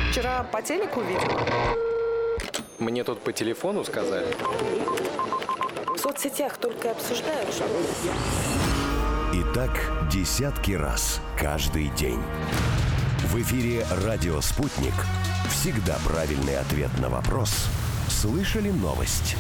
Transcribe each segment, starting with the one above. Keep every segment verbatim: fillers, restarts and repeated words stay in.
Вчера по телеку видела. Мне тут по телефону сказали. В соцсетях только обсуждают, что... И так десятки раз каждый день. В эфире «Радио Спутник». Всегда правильный ответ на вопрос. Слышали новость?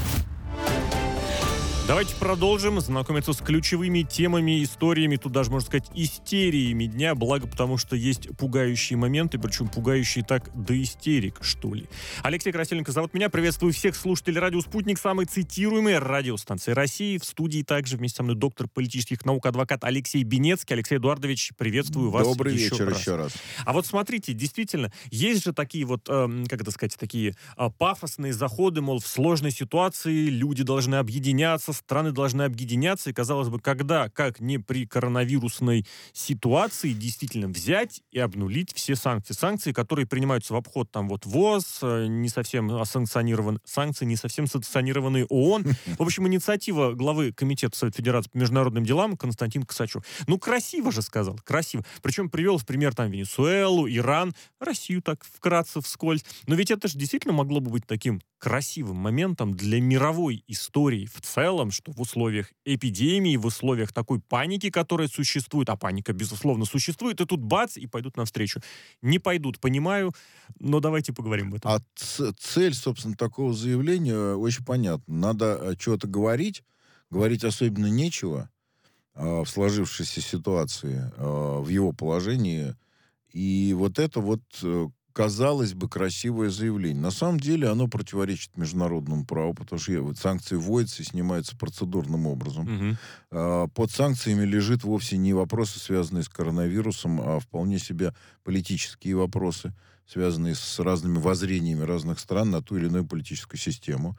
Давайте продолжим знакомиться с ключевыми темами, историями, тут даже, можно сказать, истериями дня, благо потому, что есть пугающие моменты, причем пугающие так до истерик, что ли. Алексей Красильников зовут меня, приветствую всех слушателей «Радио Спутник», самой цитируемой радиостанции России. В студии также вместе со мной доктор политических наук, адвокат Алексей Бенецкий. Алексей Эдуардович, приветствую вас. Добрый еще вечер раз. еще раз. А вот смотрите, действительно, есть же такие вот, э, как это сказать, такие э, пафосные заходы, мол, в сложной ситуации люди должны объединяться, страны должны объединяться, и, казалось бы, когда, как не при коронавирусной ситуации, действительно взять и обнулить все санкции. Санкции, которые принимаются в обход там вот ВОЗ, не совсем санкционирован, санкции не совсем санкционированные ООН. В общем, инициатива главы Комитета Совета Федерации по международным делам Константин Косачев. Ну, красиво же сказал, красиво. Причем привел в пример там Венесуэлу, Иран, Россию так вкратце, вскользь. Но ведь это же действительно могло бы быть таким красивым моментом для мировой истории в целом, что в условиях эпидемии, в условиях такой паники, которая существует, а паника, безусловно, существует, и тут бац, и пойдут навстречу. Не пойдут, понимаю, но давайте поговорим об этом. А ц- цель, собственно, такого заявления очень понятна. Надо что-то говорить, говорить особенно нечего э, в сложившейся ситуации, э, в его положении, и вот это вот... Э, казалось бы, красивое заявление. На самом деле оно противоречит международному праву, потому что вот санкции вводятся и снимаются процедурным образом. Угу. Под санкциями лежит вовсе не вопросы, связанные с коронавирусом, а вполне себе политические вопросы, связанные с разными воззрениями разных стран на ту или иную политическую систему.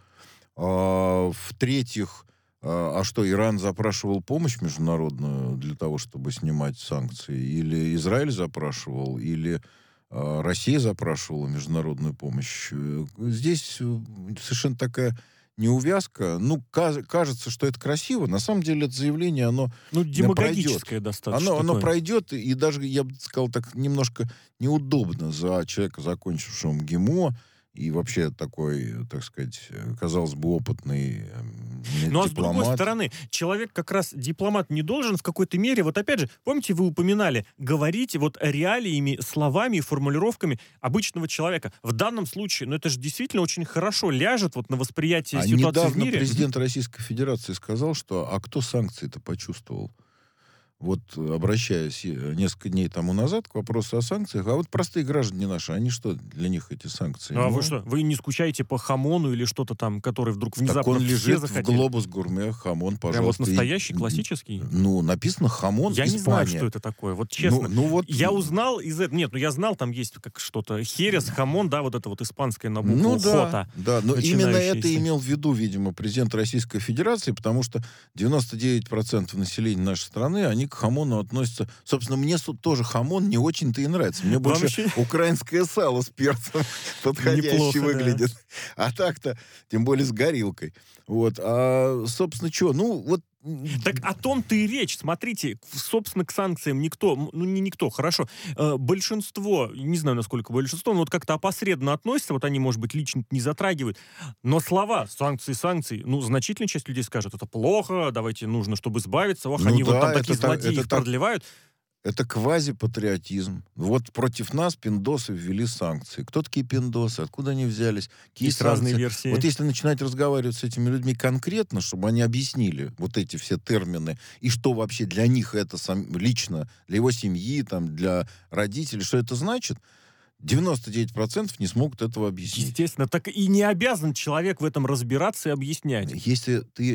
В-третьих, а что, Иран запрашивал помощь международную для того, чтобы снимать санкции? Или Израиль запрашивал? Или Россия запрашивала международную помощь. Здесь совершенно такая неувязка. Ну, кажется, что это красиво. На самом деле это заявление, оно ну, демагогическое пройдет. достаточно. Оно, оно пройдет, и даже, я бы сказал, так немножко неудобно за человека, закончившего МГИМО, и вообще такой, так сказать, казалось бы, опытный дипломат. Ну, а с другой стороны, человек как раз, дипломат, не должен в какой-то мере, вот опять же, помните, вы упоминали, говорить вот реалиями, словами и формулировками обычного человека. В данном случае, ну, это же действительно очень хорошо ляжет вот на восприятие а ситуации недавно в мире. Президент Российской Федерации сказал, что а кто санкции-то почувствовал? Вот, обращаясь несколько дней тому назад к вопросу о санкциях, а вот простые граждане наши, они что, для них эти санкции? А ну, вы что, вы не скучаете по хамону или что-то там, который вдруг внезапно так он все лежит захотели? в глобус гурме, хамон, пожалуйста. Прям вот настоящий, и, классический? Ну, написано хамон, Я Испания. не знаю, что это такое, вот честно. Ну, ну, вот... Я узнал из этого, нет, ну я знал, там есть как что-то, херес, хамон, да, вот это вот испанское на букву ну, да, хота. да, но именно это имел в виду, видимо, президент Российской Федерации, потому что девяносто девять процентов населения нашей страны, они к хамону относятся. Собственно, мне тоже хамон не очень-то и нравится. Мне больше Вообще... украинское сало с перцем подходяще выглядит. Да. А так-то, тем более с горилкой. Вот. А, собственно, что? Ну, вот так о том-то и речь. Смотрите, собственно, к санкциям никто, ну не никто, хорошо, э, большинство, не знаю, насколько большинство, но вот как-то опосредованно относятся, вот они, может быть, лично не затрагивают, но слова санкции, санкции, ну, значительная часть людей скажет, это плохо, давайте нужно, чтобы избавиться, ох, ну, они да, вот там такие это, злодеи, это их так... продлевают. Это квазипатриотизм. Вот против нас пиндосы ввели санкции. Кто такие пиндосы? Откуда они взялись? Какие Есть санкции? разные версии. Вот если начинать разговаривать с этими людьми конкретно, чтобы они объяснили вот эти все термины, и что вообще для них это сам, лично, для его семьи, там, для родителей, что это значит, девяносто девять процентов не смогут этого объяснить. Естественно, так и не обязан человек в этом разбираться и объяснять. Если ты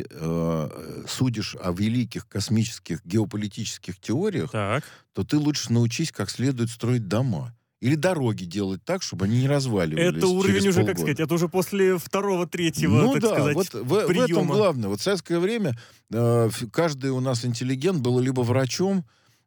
э, судишь о великих космических геополитических теориях, так. то ты лучше научись как следует строить дома. Или дороги делать так, чтобы они не разваливались. Это уровень уже, полгода. как сказать, это уже после второго, третьего, ну, так да, сказать, вот в, приема. в этом главное. Вот в советское время э, каждый у нас интеллигент был либо врачом,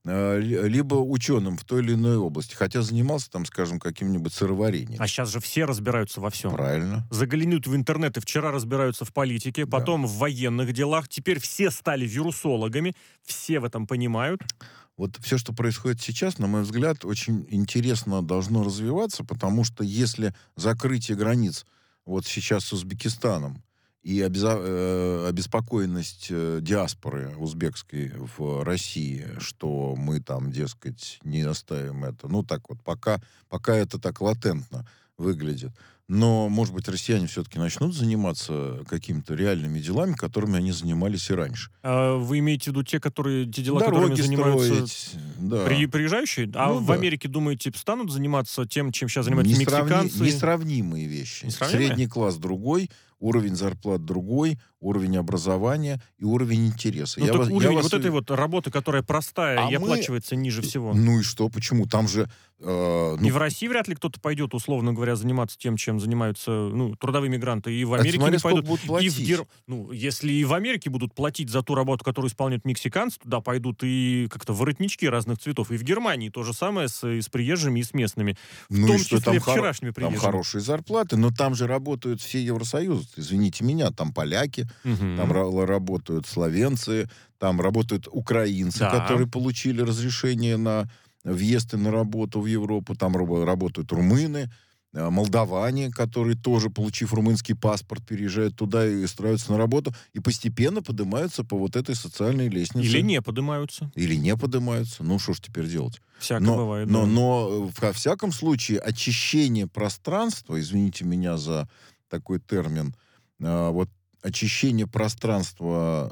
либо ученым в той или иной области, хотя занимался там, скажем, каким-нибудь сыроварением. А сейчас же все разбираются во всем. Правильно. Заглянут в интернет, и вчера разбираются в политике, потом да. в военных делах, теперь все стали вирусологами, все в этом понимают. вот все, что происходит сейчас, на мой взгляд, очень интересно должно развиваться, потому что если закрытие границ вот сейчас с Узбекистаном и обеза- э, обеспокоенность э, диаспоры узбекской в России, что мы там, дескать, не оставим это, ну так вот, пока, пока это так латентно выглядит. Но, может быть, россияне все-таки начнут заниматься какими-то реальными делами, которыми они занимались и раньше. А вы имеете в виду те, которые, те дела, Дороги которыми занимаются строить, да. при, приезжающие? А Ну в да. Америке, думаете, станут заниматься тем, чем сейчас занимаются Не сравни- мексиканцы? Несравнимые вещи. Несравнимые? Средний класс другой, уровень зарплат другой, уровень образования и уровень интереса. Ну, Я так вас- я уровень вас вот ув- этой вот работы, которая простая А и мы- оплачивается ниже всего. Ну и что, почему? Там же... э, ну, И в России вряд ли кто-то пойдет, условно говоря, заниматься тем, чем занимаются ну, трудовые мигранты. И в это Америке смотря не сколько пойдут. будут И в платить. Гер- Ну, если и в Америке будут платить за ту работу, которую исполняют мексиканцы, туда пойдут и как-то воротнички разных цветов. И в Германии то же самое с, и с приезжими, и с местными. В Ну том и что, числе там хоро- вчерашними Там приезжими. хорошие зарплаты, но там же работают все Евросоюзы. Извините меня, там поляки, Мгм. там ра- работают словенцы, там работают украинцы, Да. которые получили разрешение на въезд и на работу в Европу, там рабо- работают румыны, э, молдаване, которые тоже, получив румынский паспорт, переезжают туда и устраиваются на работу, и постепенно поднимаются по вот этой социальной лестнице. Или не поднимаются. Или не поднимаются. Ну, что ж теперь делать? Всякое Но, бывает. но, да. но, во всяком случае, очищение пространства, извините меня за такой термин, а, вот очищение пространства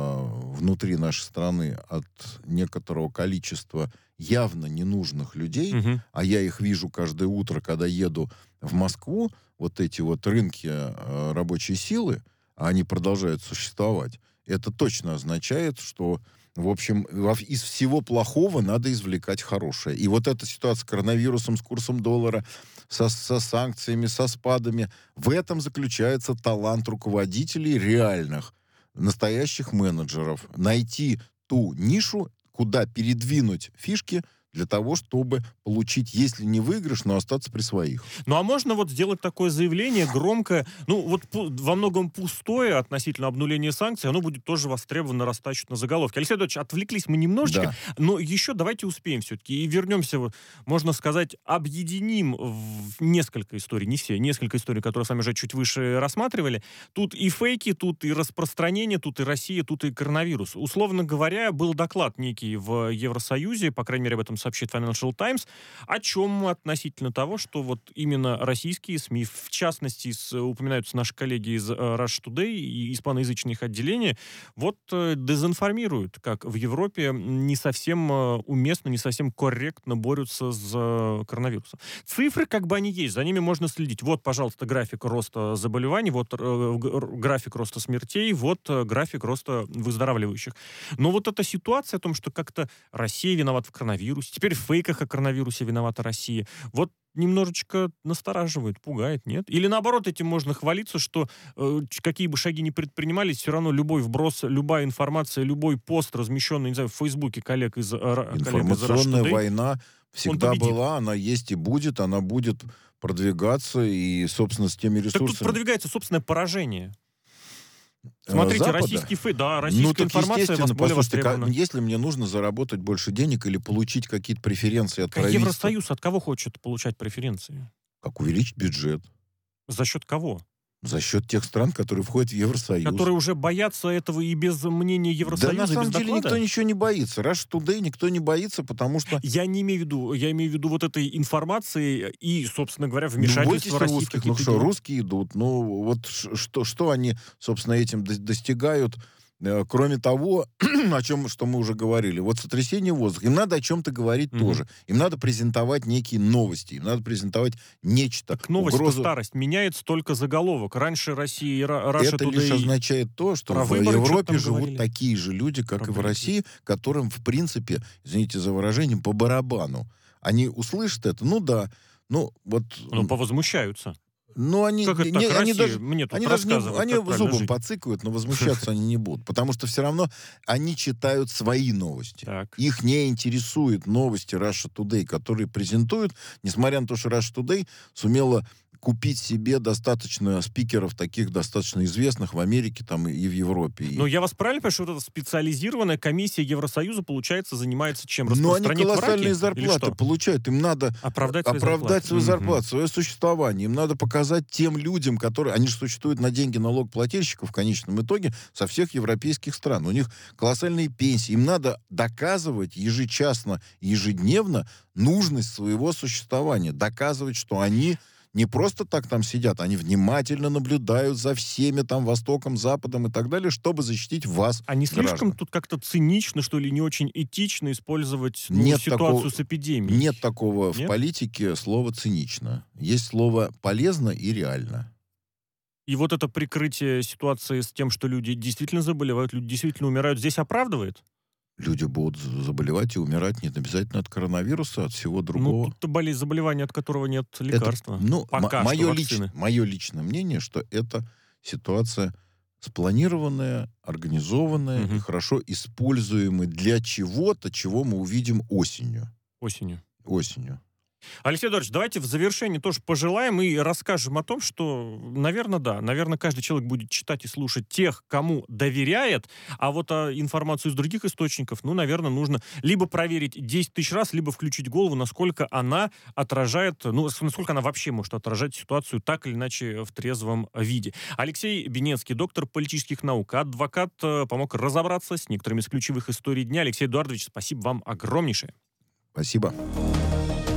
а, внутри нашей страны от некоторого количества явно ненужных людей, Мгм. а я их вижу каждое утро, когда еду в Москву, вот эти вот рынки а, рабочей силы, а они продолжают существовать, это точно означает, что, в общем, во- из всего плохого надо извлекать хорошее. И вот эта ситуация с коронавирусом, с курсом доллара, со, со санкциями, со спадами, в этом заключается талант руководителей реальных, настоящих менеджеров. Найти ту нишу, куда передвинуть фишки для того, чтобы получить, если не выигрыш, но остаться при своих. Ну, а можно вот сделать такое заявление громкое, ну, вот пу- во многом пустое относительно обнуления санкций, оно будет тоже востребовано растащить на заголовке. Алексей Эдуардович, отвлеклись мы немножечко, Да. но еще давайте успеем все-таки и вернемся, вот, можно сказать, объединим в несколько историй, не все, несколько историй, которые с вами уже чуть выше рассматривали. Тут и фейки, тут и распространение, тут и Россия, тут и коронавирус. Условно говоря, был доклад некий в Евросоюзе, по крайней мере, об этом сообщит Financial Times, о чем относительно того, что вот именно российские СМИ, в частности, с, упоминаются наши коллеги из э, Russia Today и испаноязычные их отделения, вот э, дезинформируют, как в Европе не совсем э, уместно, не совсем корректно борются с э, коронавирусом. Цифры, как бы они есть, за ними можно следить. Вот, пожалуйста, график роста заболеваний, вот э, г- график роста смертей, вот э, график роста выздоравливающих. Но вот эта ситуация о том, что как-то Россия виновата в коронавирусе, теперь в фейках о коронавирусе виновата Россия, вот немножечко настораживает, пугает, нет? Или наоборот, этим можно хвалиться, что э, ч- какие бы шаги ни предпринимались, все равно любой вброс, любая информация, любой пост, размещенный, не знаю, в Фейсбуке коллег из, э, ра- коллег из Russia Информационная Today, война всегда победит. была, она есть и будет, она будет продвигаться, и, собственно, с теми так тут ресурсами... продвигается собственное поражение. э, Смотрите, Запада. российский фейк, да, Ну, российская так, информация вас естественно, более послушайте, ка- востребована. если мне нужно заработать больше денег или получить какие-то преференции от А правительства, Евросоюз от кого хочет получать преференции? как увеличить бюджет? За счет кого? За счет тех стран, которые входят в Евросоюз. Которые уже боятся этого и без мнения Да Евросоюза, на самом без деле доклада? никто ничего не боится. Russia Today никто не боится, потому что... Я не имею в виду, я имею в виду вот этой информации и, собственно говоря, Ну, вмешательства бойтесь России в русских, ну какие-то что, дела. русские идут. Ну, вот ш- что, что они, собственно, этим до- достигают, э, кроме того, о чем, что мы уже говорили. Вот сотрясение воздуха. Им надо о чем-то говорить Мгм. тоже. Им надо презентовать некие новости. Им надо презентовать нечто. Так новость угрозу. старость. Меняется только заголовок. Раньше Россия и Ра- Russia Это Today... лишь означает то, что про в выборы что-то Европе там живут говорили. такие же люди, как Про и в Брексит. России, которым, в принципе, извините за выражение, по барабану. Они услышат это, ну да, ну вот... Ну, повозмущаются. Ну, они, Как это не- так? они Россия даже, мне тут они даже не, рассказывают, они как правильно зубом жить. поцикают, но возмущаться они не будут. Потому что все равно они читают свои новости. Так. Их не интересуют новости Russia Today, которые презентуют, несмотря на то, что Russia Today сумела купить себе достаточно спикеров, таких достаточно известных в Америке там, и в Европе. Но я вас правильно понимаю, что вот эта специализированная комиссия Евросоюза, получается, занимается чем? Но они Распространить колоссальные враки? Или зарплаты что? получают. Им надо Оправдать свои оправдать зарплаты. свою Мгм. зарплату, свое существование. Им надо показать тем людям, которые... Они же существуют на деньги налогоплательщиков в конечном итоге со всех европейских стран. У них колоссальные пенсии. Им надо доказывать ежечасно, ежедневно нужность своего существования. Доказывать, что они не просто так там сидят, они внимательно наблюдают за всеми там Востоком, Западом и так далее, чтобы защитить вас, А не слишком граждан. тут как-то цинично, что ли, не очень этично использовать ну, Нет ситуацию такого- с эпидемией? Нет такого в Нет? политике слова «цинично». Есть слово «полезно» и «реально». И вот это прикрытие ситуации с тем, что люди действительно заболевают, люди действительно умирают, здесь оправдывает? Люди будут з- заболевать и умирать не обязательно от коронавируса, от всего Ну, другого. тут-то болезнь, заболевание, от которого нет Это, лекарства. ну, Пока м- что мое, вакцины. лич- мое личное мнение, что это ситуация спланированная, организованная Мгм. и хорошо используемая для чего-то, чего мы увидим осенью. Осенью. Осенью. Алексей Эдуардович, давайте в завершении тоже пожелаем и расскажем о том, что, наверное, да, наверное, каждый человек будет читать и слушать тех, кому доверяет, а вот а, информацию из других источников, ну, наверное, нужно либо проверить десять тысяч раз, либо включить голову, насколько она отражает, ну, с- насколько она вообще может отражать ситуацию так или иначе в трезвом виде. Алексей Бенецкий, доктор политических наук, адвокат, э, помог разобраться с некоторыми из ключевых историй дня. Алексей Эдуардович, спасибо вам огромнейшее. Спасибо.